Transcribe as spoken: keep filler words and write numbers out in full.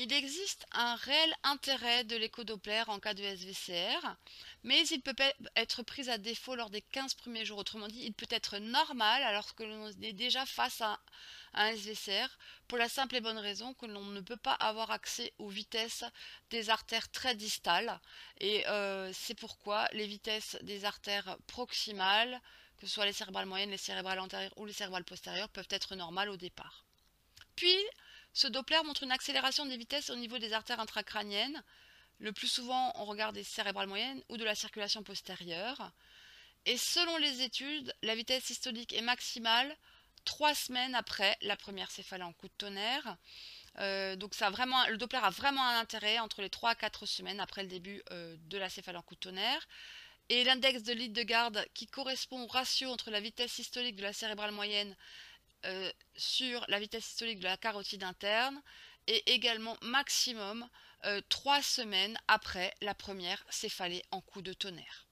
Il existe un réel intérêt de l'écho-Doppler en cas de S V C R, mais il peut être pris à défaut lors des quinze premiers jours. Autrement dit, il peut être normal alors que l'on est déjà face à un S V C R, pour la simple et bonne raison que l'on ne peut pas avoir accès aux vitesses des artères très distales. Et euh, c'est pourquoi les vitesses des artères proximales, que ce soit les cérébrales moyennes, les cérébrales antérieures ou les cérébrales postérieures, peuvent être normales au départ. Puis, ce Doppler montre une accélération des vitesses au niveau des artères intracrâniennes. Le plus souvent, on regarde des cérébrales moyennes ou de la circulation postérieure. Et selon les études, la vitesse systolique est maximale trois semaines après la première céphalée en coup de tonnerre. Euh, donc ça a vraiment, le Doppler a vraiment un intérêt entre les trois à quatre semaines après le début euh, de la céphalée en coup de tonnerre. Et l'index de Lied-de-Gaard, qui correspond au ratio entre la vitesse systolique de la cérébrale moyenne euh, sur la vitesse systolique de la carotide interne, est également maximum euh, trois semaines après la première céphalée en coup de tonnerre.